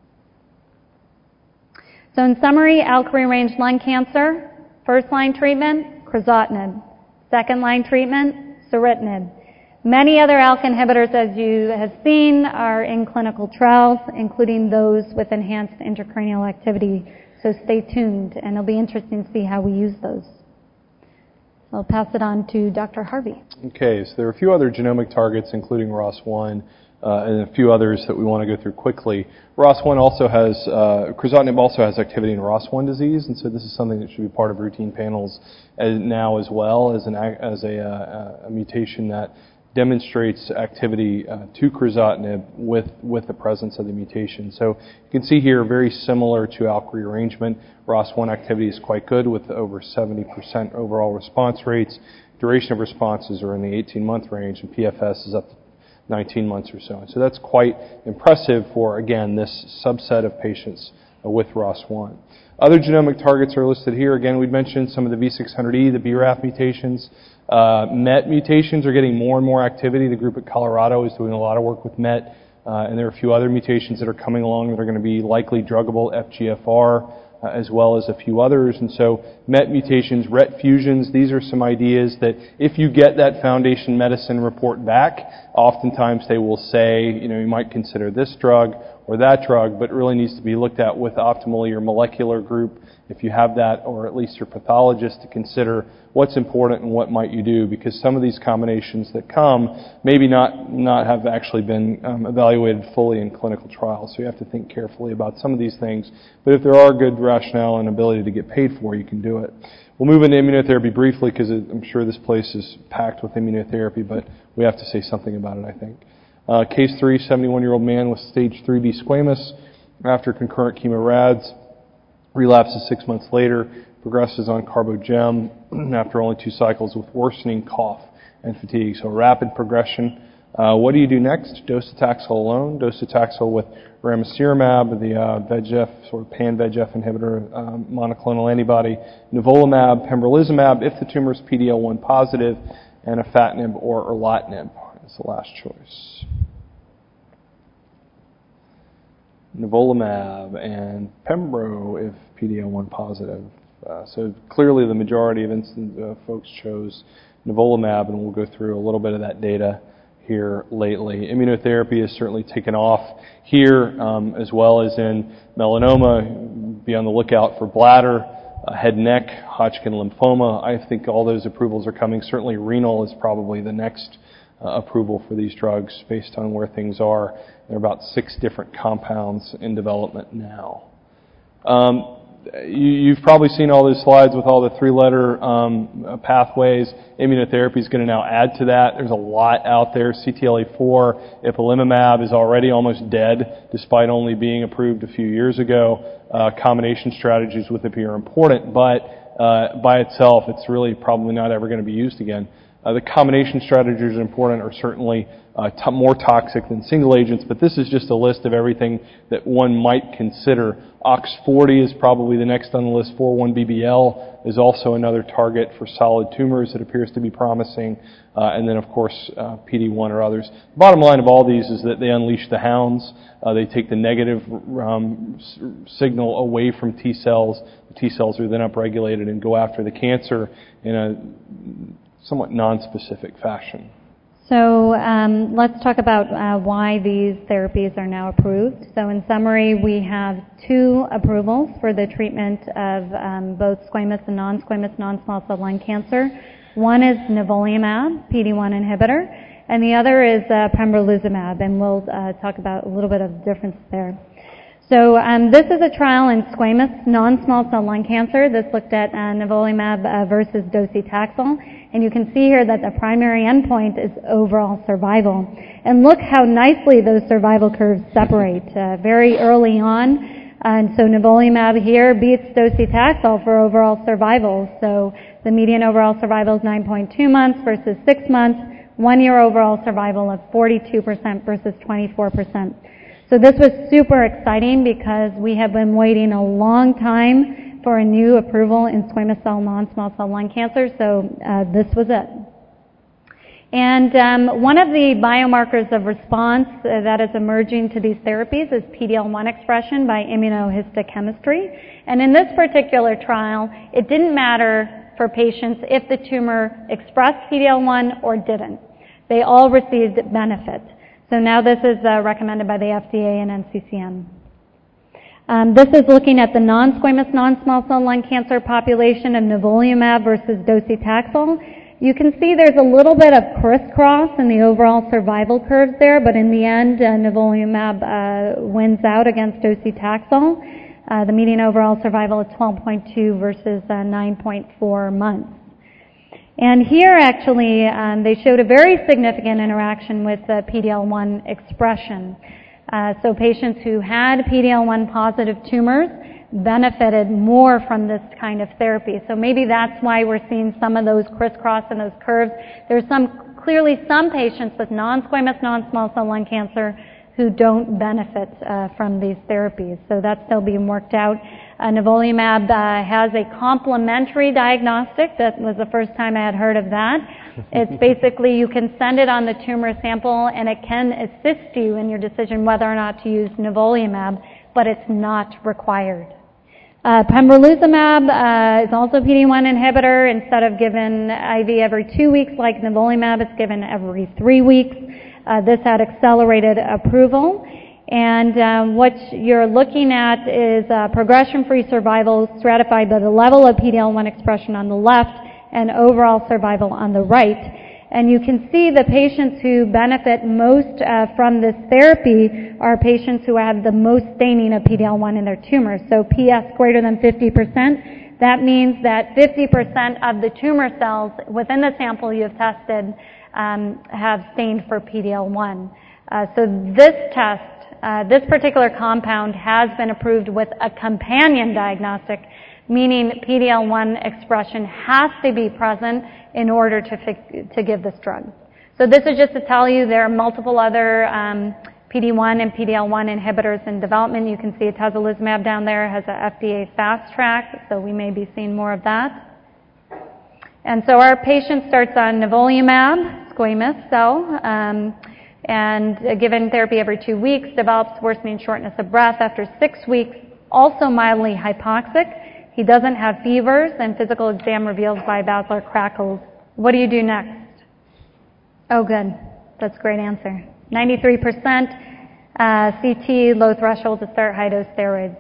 So in summary, ALK rearranged lung cancer, first-line treatment, crizotinib. Second-line treatment, ceritinib. Many other ALK inhibitors, as you have seen, are in clinical trials, including those with enhanced intracranial activity. So stay tuned, and it'll be interesting to see how we use those. I'll pass it on to Dr. Harvey. Okay, so there are a few other genomic targets, including ROS1, and a few others that we want to go through quickly. ROS1 also has, crizotinib also has activity in ROS1 disease, and so this is something that should be part of routine panels now as well as a mutation that demonstrates activity to crizotinib with the presence of the mutation. So you can see here, very similar to ALK rearrangement, ROS1 activity is quite good with over 70% overall response rates. Duration of responses are in the 18-month range, and PFS is up to 19 months or so. And so that's quite impressive for, again, this subset of patients with ROS1. Other genomic targets are listed here. Again, we'd mentioned some of the V600E, the BRAF mutations. MET mutations are getting more and more activity. The group at Colorado is doing a lot of work with MET, and there are a few other mutations that are coming along that are going to be likely druggable, FGFR, as well as a few others. And so MET mutations, RET fusions, these are some ideas that if you get that Foundation Medicine report back, oftentimes they will say, you might consider this drug or that drug, but it really needs to be looked at with optimally your molecular group, if you have that, or at least your pathologist, to consider what's important and what might you do, because some of these combinations that come maybe not have actually been evaluated fully in clinical trials. So you have to think carefully about some of these things. But if there are good rationale and ability to get paid for, you can do it. We'll move into immunotherapy briefly because I'm sure this place is packed with immunotherapy, but we have to say something about it, I think. Case 3, 71-year-old man with stage 3B squamous after concurrent chemorads, relapses 6 months later, progresses on Carbogem after only 2 cycles with worsening cough and fatigue. So rapid progression. What do you do next? Docetaxel alone, docetaxel with ramucirumab, the VEGF, sort of pan-VEGF inhibitor, monoclonal antibody, nivolumab, pembrolizumab, if the tumor is PD-L1 positive, and afatinib or erlotinib is the last choice. Nivolumab and pembro if PD-L1 positive. So clearly the majority of folks chose nivolumab, and we'll go through a little bit of that data here lately. Immunotherapy has certainly taken off here, as well as in melanoma. Be on the lookout for bladder, head and neck, Hodgkin lymphoma. I think all those approvals are coming. Certainly renal is probably the next approval for these drugs based on where things are. There are about 6 different compounds in development now. You've probably seen all those slides with all the 3-letter pathways. Immunotherapy is going to now add to that. There's a lot out there. CTLA-4, ipilimumab is already almost dead, despite only being approved a few years ago. Combination strategies with ipi are important, but by itself, it's really probably not ever going to be used again. The combination strategies are important, are certainly more toxic than single agents, but this is just a list of everything that one might consider. OX40 is probably the next on the list. 4-1BBL is also another target for solid tumors that appears to be promising. And then, of course, PD-1 or others. The bottom line of all these is that they unleash the hounds. They take the negative signal away from T cells. The T cells are then upregulated and go after the cancer in a somewhat non-specific fashion. So let's talk about why these therapies are now approved. So in summary, we have 2 approvals for the treatment of both squamous and non-squamous non-small cell lung cancer. One is nivolumab, PD-1 inhibitor, and the other is pembrolizumab, and we'll talk about a little bit of the difference there. So this is a trial in squamous non-small cell lung cancer. This looked at nivolumab versus docetaxel. And you can see here that the primary endpoint is overall survival. And look how nicely those survival curves separate very early on. And so nivolumab here beats docetaxel for overall survival. So the median overall survival is 9.2 months versus 6 months. 1-year overall survival of 42% versus 24%. So this was super exciting because we have been waiting a long time for a new approval in squamous cell non-small cell lung cancer, so this was it. And one of the biomarkers of response that is emerging to these therapies is PD-L1 expression by immunohistochemistry. And in this particular trial, it didn't matter for patients if the tumor expressed PD-L1 or didn't. They all received benefit. So now this is recommended by the FDA and NCCN. This is looking at the non-squamous non-small cell lung cancer population of nivolumab versus docetaxel. You can see there's a little bit of crisscross in the overall survival curves there, but in the end, nivolumab wins out against docetaxel. The median overall survival is 12.2 versus 9.4 months. And here, actually, they showed a very significant interaction with PD-L1 expression. So patients who had PD-L1 positive tumors benefited more from this kind of therapy. So maybe that's why we're seeing some of those crisscross and those curves. There's clearly some patients with non-squamous non-small cell lung cancer who don't benefit from these therapies. So that's still being worked out. Nivolumab has a complementary diagnostic. That was the first time I had heard of that. It's basically you can send it on the tumor sample and it can assist you in your decision whether or not to use nivolumab, but it's not required. Pembrolizumab is also a PD-1 inhibitor. Instead of given IV every 2 weeks like nivolumab, it's given every 3 weeks. This had accelerated approval. And what you're looking at is progression-free survival stratified by the level of PD-L1 expression on the left and overall survival on the right. And you can see the patients who benefit most from this therapy are patients who have the most staining of PD-L1 in their tumors. So PS greater than 50%, that means that 50% of the tumor cells within the sample you've tested have stained for PD-L1. So this test, this particular compound has been approved with a companion diagnostic, meaning PD-L1 expression has to be present in order to give this drug. So this is just to tell you there are multiple other PD-1 and PD-L1 inhibitors in development. You can see atezolizumab down there has a FDA fast track, so we may be seeing more of that. And so our patient starts on nivolumab, squamous cell, and given therapy every 2 weeks, develops worsening shortness of breath after 6 weeks, also mildly hypoxic. He doesn't have fevers, and physical exam reveals bivascular crackles. What do you do next? Oh, good. That's a great answer. 93% CT, low threshold to start high-dose steroids.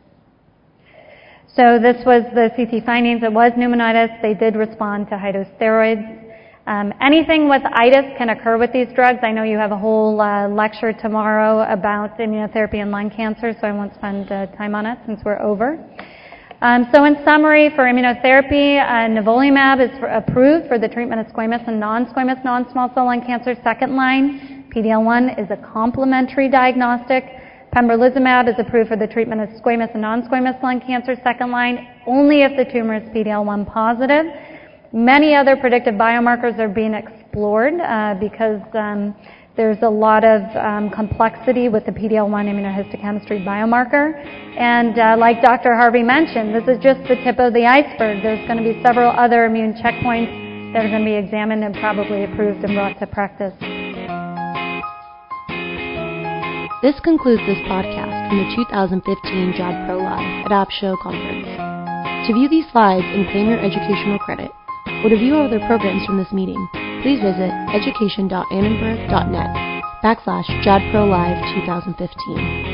So this was the CT findings. It was pneumonitis. They did respond to high-dose steroids. Anything with itis can occur with these drugs. I know you have a whole lecture tomorrow about immunotherapy and lung cancer, so I won't spend time on it since we're over. So in summary, for immunotherapy, nivolumab is approved for the treatment of squamous and non-squamous non-small cell lung cancer second line. PD-L1 is a complementary diagnostic. Pembrolizumab is approved for the treatment of squamous and non-squamous lung cancer second line, only if the tumor is PD-L1 positive. Many other predictive biomarkers are being explored because there's a lot of complexity with the PD-L1 immunohistochemistry biomarker. And like Dr. Harvey mentioned, this is just the tip of the iceberg. There's going to be several other immune checkpoints that are going to be examined and probably approved and brought to practice. This concludes this podcast from the 2015 JAD Pro Live at AppShow Conference. To view these slides and claim your educational credit, or to view other programs from this meeting, please visit education.annenberg.net/JADProLive 2015.